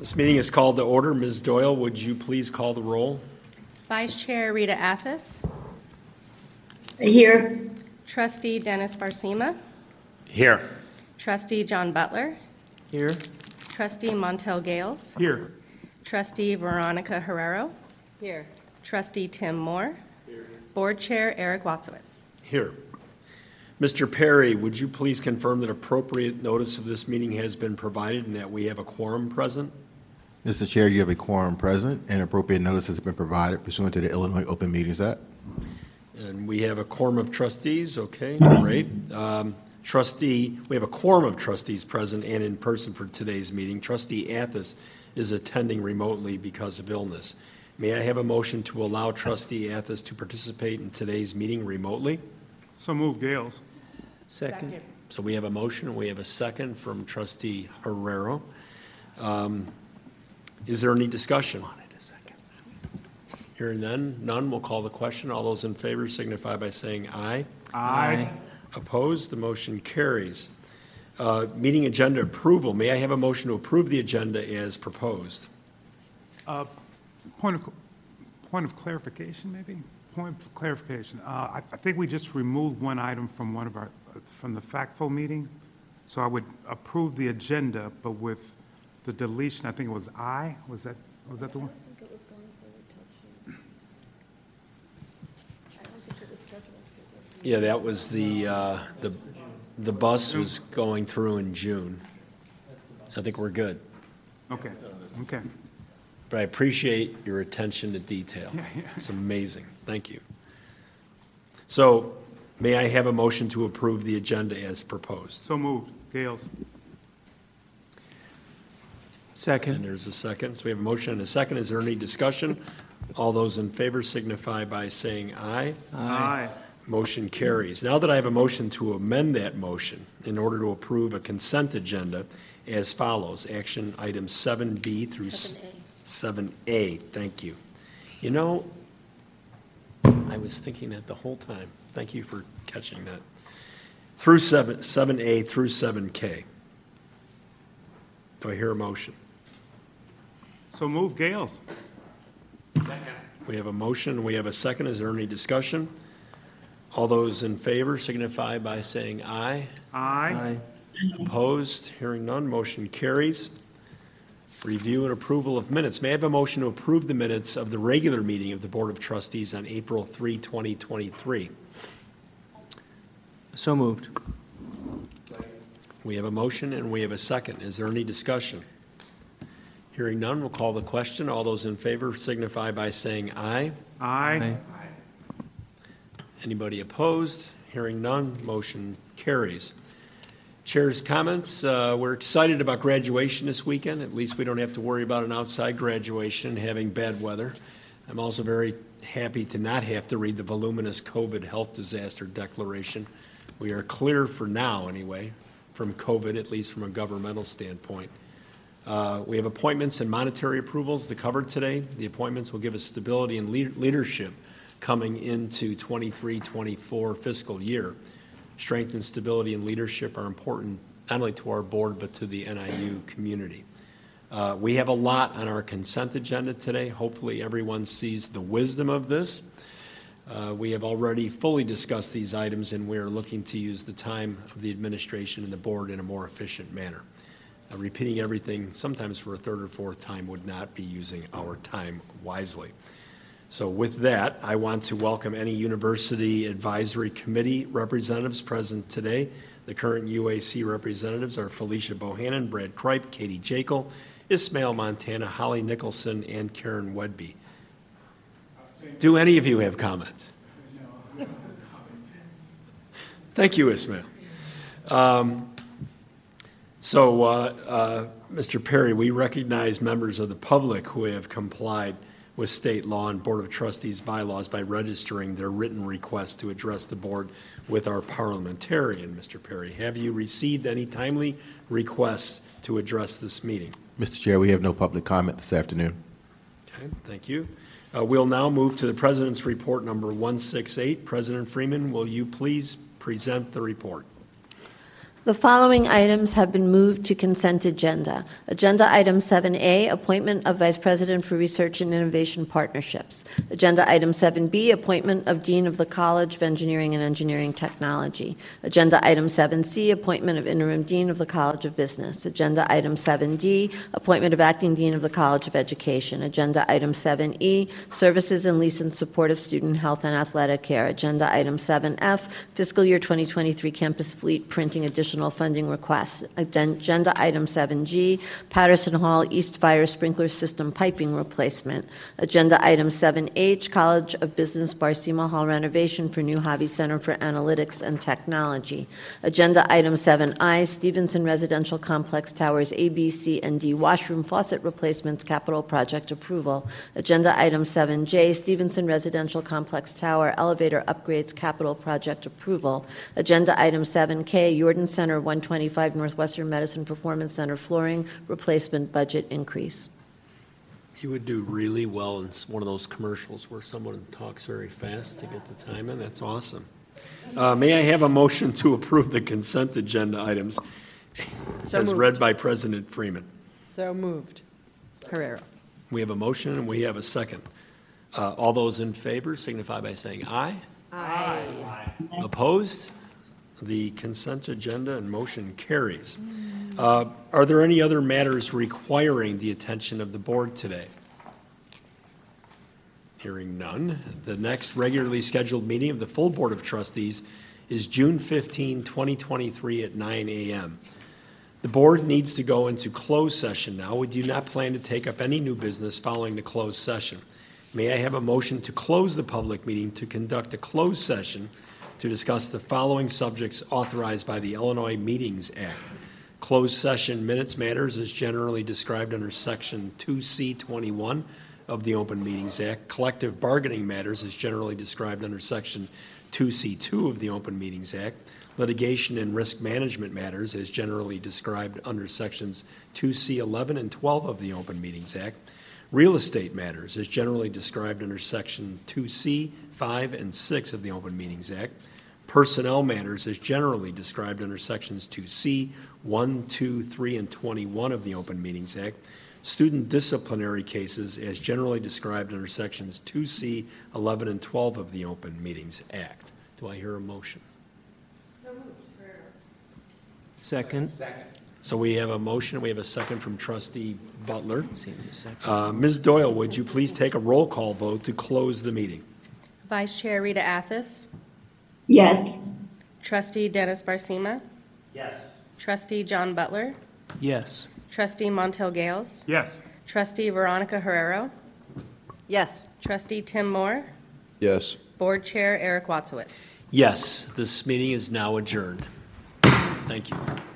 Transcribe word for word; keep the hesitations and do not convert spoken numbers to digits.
This meeting is called to order. Miz Doyle, would you please call the roll? Vice Chair Rita Athas. Here. Trustee Dennis Barcima. Here. Trustee John Butler. Here. Trustee Montel Gales. Here. Trustee Veronica Herrero. Here. Trustee Tim Moore. Here. Board Chair Eric Watsowitz. Here. Mister Perry, would you please confirm that appropriate notice of this meeting has been provided and that we have a quorum present? Mister Chair, you have a quorum present, and appropriate notice has been provided pursuant to the Illinois Open Meetings Act. And we have a quorum of trustees. Okay, great. Um, Trustee, we have a quorum of trustees present and in person for today's meeting. Trustee Athas is attending remotely because of illness. May I have a motion to allow Trustee Athas to participate in today's meeting remotely? So move, Gales. Second. So we have a motion, and we have a second from Trustee Herrero. Um, Is there any discussion? Hearing none, none, we'll call the question. All those in favor signify by saying aye. Aye. Opposed, the motion carries. Uh, Meeting agenda approval. May I have a motion to approve the agenda as proposed? Uh, Point of, point of clarification, maybe? Point of clarification. Uh, I, I think we just removed one item from one of our, from the FACTFul meeting. So I would approve the agenda, but with the deletion, I think it was I, was that, was that the one? I think it was going forward till June. I don't think it was scheduled for this week. Yeah, that was the, uh, the, the bus was going through in June. So I think we're good. Okay, okay. But I appreciate your attention to detail. Yeah, yeah. It's amazing. Thank you. So may I have a motion to approve the agenda as proposed? So moved, Gales. And Second. there's a second. So we have a motion and a second. Is there any discussion? All those in favor signify by saying aye. Aye. Motion carries. Now that I have a motion to amend that motion in order to approve a consent agenda as follows, action items seven B through seven A. Thank you. You know, I was thinking that the whole time. Thank you for catching that. Through seven, seven A through seven K. Do I hear a motion? So move, Gales. We have a motion, we have a second. Is there any discussion? All those in favor signify by saying aye. Aye. Opposed? Hearing none, motion carries. Review and approval of minutes. May I have a motion to approve the minutes of the regular meeting of the Board of Trustees on April third, twenty twenty-three? So moved. We have a motion and we have a second. Is there any discussion? Hearing none, we'll call the question. All those in favor signify by saying aye. Aye. Anybody opposed? Hearing none, motion carries. Chair's comments. Uh, we're excited about graduation this weekend. At least we don't have to worry about an outside graduation having bad weather. I'm also very happy to not have to read the voluminous COVID health disaster declaration. We are clear for now, anyway, from COVID, at least from a governmental standpoint. Uh, we have appointments and monetary approvals to cover today. The appointments will give us stability and lead- leadership coming into twenty-three twenty-four fiscal year. Strength and stability and leadership are important not only to our board but to the N I U community. Uh, we have a lot on our consent agenda today. Hopefully everyone sees the wisdom of this. Uh, we have already fully discussed these items, and we are looking to use the time of the administration and the board in a more efficient manner. Uh, repeating everything, sometimes for a third or fourth time, would not be using our time wisely. So with that, I want to welcome any University Advisory Committee representatives present today. The current U A C representatives are Felicia Bohannon, Brad Kripe, Katie Jekyll, Ismail Montana, Holly Nicholson, and Karen Wedby. Do any of you have comments? Thank you, Ismail. Um, so, uh, uh, Mister Perry, we recognize members of the public who have complied with state law and Board of Trustees bylaws by registering their written request to address the board with our parliamentarian, Mister Perry. Have you received any timely requests to address this meeting? Mister Chair, we have no public comment this afternoon. Okay, thank you. Uh, we'll now move to the President's report number one sixty-eight. President Freeman, will you please present the report? The following items have been moved to consent agenda. Agenda Item seven A, appointment of Vice President for Research and Innovation Partnerships. Agenda Item seven B, appointment of Dean of the College of Engineering and Engineering Technology. Agenda Item seven C, appointment of Interim Dean of the College of Business. Agenda Item seven D, appointment of Acting Dean of the College of Education. Agenda Item seven E, services and lease in support of student health and athletic care. Agenda Item seven F, fiscal year twenty twenty-three campus fleet printing additional funding requests. Agenda Item seven G, Patterson Hall East Fire Sprinkler System piping replacement. Agenda Item seven H, College of Business Barcima Hall renovation for new Hobby Center for Analytics and Technology. Agenda Item seven I, Stevenson Residential Complex Towers A, B, C, and D washroom faucet replacements capital project approval. Agenda Item seven J, Stevenson Residential Complex Tower elevator upgrades capital project approval. Agenda Item seven K, Jordan Center one twenty-five Northwestern Medicine Performance Center flooring replacement budget increase. You would do really well in one of those commercials where someone talks very fast to get the time in. That's awesome. Uh, May I have a motion to approve the consent agenda items So as moved. read by President Freeman? So moved. Herrera. We have a motion and we have a second. Uh, All those in favor signify by saying aye. Aye. Opposed? The consent agenda and motion carries. Uh, Are there any other matters requiring the attention of the board today? Hearing none. The next regularly scheduled meeting of the full Board of Trustees is June fifteenth, twenty twenty-three at nine a.m. The board needs to go into closed session now. We do not plan to take up any new business following the closed session. May I have a motion to close the public meeting to conduct a closed session to discuss the following subjects authorized by the Illinois Meetings Act. Closed session minutes matters is generally described under Section two C twenty-one of the Open Meetings Act. Collective bargaining matters is generally described under Section two C two of the Open Meetings Act. Litigation and risk management matters is generally described under Sections two C eleven and twelve of the Open Meetings Act. Real estate matters is generally described under Section two C five and six of the Open Meetings Act. Personnel matters is generally described under Sections two C one, two, three, and twenty-one of the Open Meetings Act. Student disciplinary cases as generally described under Sections two C eleven and twelve of the Open Meetings Act. Do I hear a motion? Second. So we have a motion, we have a second from Trustee Butler. Uh, Miz Doyle, would you please take a roll call vote to close the meeting? Vice Chair Rita Athis. Yes. Trustee Dennis Barcima. Yes. Trustee John Butler. Yes. Trustee Montel Gales. Yes. Trustee Veronica Herrero. Yes. Trustee Tim Moore. Yes. Board Chair Eric Watsowitz. Yes, this meeting is now adjourned. Thank you.